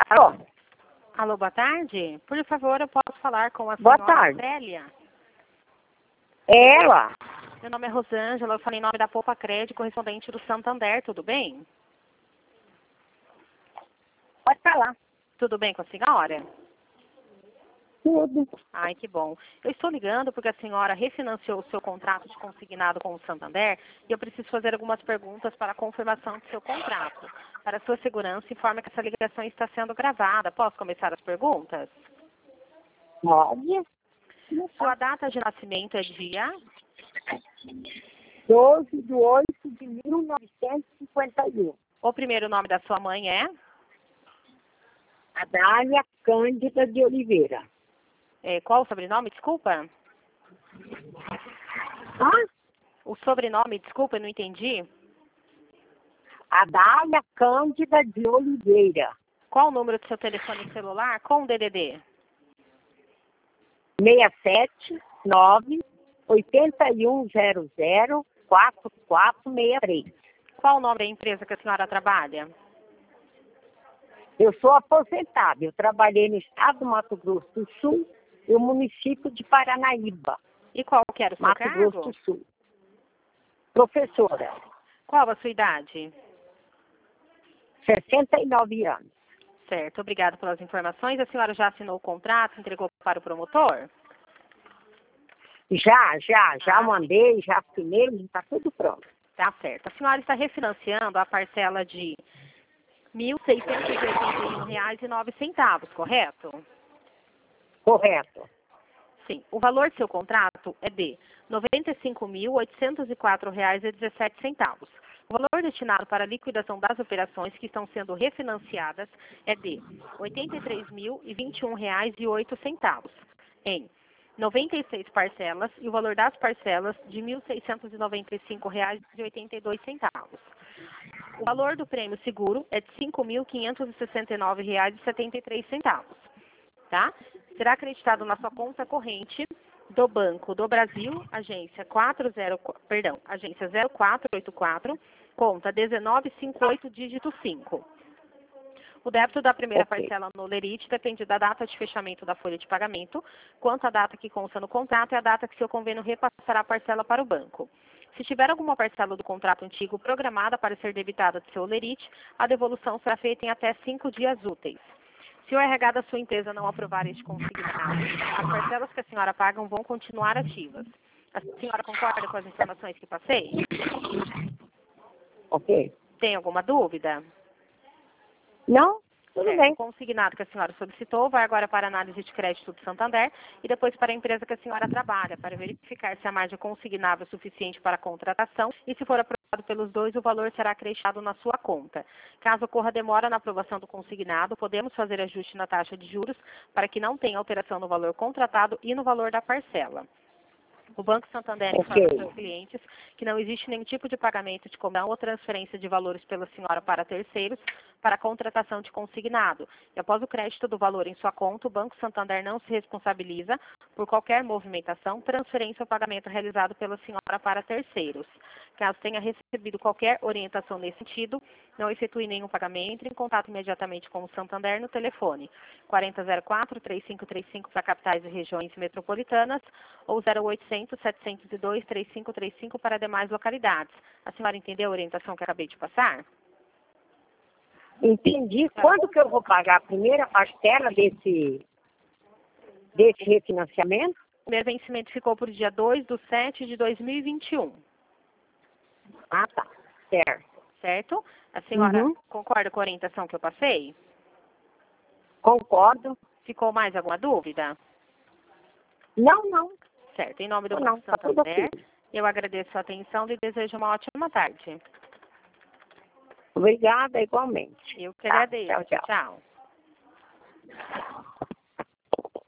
Alô? Alô, boa tarde. Por favor, eu posso falar com a Boa senhora tarde. Célia? Ela? Meu nome é Rosângela, eu falei em nome da Poupa Crédito, correspondente do Santander, tudo bem? Pode falar. Tudo bem com a senhora? Tudo. Ai, que bom. Eu estou ligando porque a senhora refinanciou o seu contrato de consignado com o Santander e eu preciso fazer algumas perguntas para a confirmação do seu contrato. Para sua segurança, informa que essa ligação está sendo gravada. Posso começar as perguntas? Pode. Sua data de nascimento é dia? 12/8/1951. O primeiro nome da sua mãe é? Adália Cândida de Oliveira. Qual o sobrenome? Desculpa. Hã? O sobrenome, desculpa, eu não entendi. Adália Cândida de Oliveira. Qual o número do seu telefone celular com o DDD? 679-8100-4463. Qual o nome da empresa que a senhora trabalha? Eu sou aposentada. Eu trabalhei no estado do Mato Grosso do Sul e o município de Paranaíba, E qual que era o seu Mato cargo? Grosso do Sul. Professora, Qual a sua idade? 69 anos. Certo, obrigada pelas informações. A senhora já assinou o contrato, entregou para o promotor? Já mandei, já assinei, está tudo pronto. Tá certo. A senhora está refinanciando a parcela de R$ 1.681,09, correto? Correto. Sim. O valor do seu contrato é de R$ 95.804,17. O valor destinado para a liquidação das operações que estão sendo refinanciadas é de R$ 83.021,08 em 96 parcelas e o valor das parcelas de R$ 1.695,82. O valor do prêmio seguro é de R$ 5.569,73. Tá? Será acreditado na sua conta corrente do Banco do Brasil, agência 0484, conta 1958, dígito 5. O débito da primeira parcela no Lerite depende da data de fechamento da folha de pagamento, quanto a data que consta no contrato é a data que seu convênio repassará a parcela para o banco. Se tiver alguma parcela do contrato antigo programada para ser debitada do seu Lerite, a devolução será feita em até 5 dias úteis. Se o RH da sua empresa não aprovar este consignado, as parcelas que a senhora paga vão continuar ativas. A senhora concorda com as informações que passei? Ok. Tem alguma dúvida? Não? Tudo bem. O consignado que a senhora solicitou vai agora para a análise de crédito do Santander e depois para a empresa que a senhora trabalha, para verificar se a margem consignável é suficiente para a contratação e, se for aprovado pelos dois, o valor será acrescido na sua conta. Caso ocorra demora na aprovação do consignado, podemos fazer ajuste na taxa de juros para que não tenha alteração no valor contratado e no valor da parcela. O Banco Santander informa aos seus clientes que não existe nenhum tipo de pagamento de comissão ou transferência de valores pela senhora para terceiros para a contratação de consignado. E após o crédito do valor em sua conta, o Banco Santander não se responsabiliza por qualquer movimentação, transferência ou pagamento realizado pela senhora para terceiros. Caso tenha recebido qualquer orientação nesse sentido, não efetue nenhum pagamento, entre em contato imediatamente com o Santander no telefone 4004-3535 para capitais e regiões metropolitanas ou 0800-702-3535 para demais localidades. A senhora entendeu a orientação que eu acabei de passar? Entendi. Quando que eu vou pagar a primeira parcela desse refinanciamento? O primeiro vencimento ficou para o dia 2/7/2021. Ah, tá. Certo. Certo? A senhora concorda com a orientação que eu passei? Concordo. Ficou mais alguma dúvida? Não. Certo. Em nome do Banco Santander, eu agradeço a atenção e desejo uma ótima tarde. Obrigada, igualmente. Eu que agradeço. Tchau.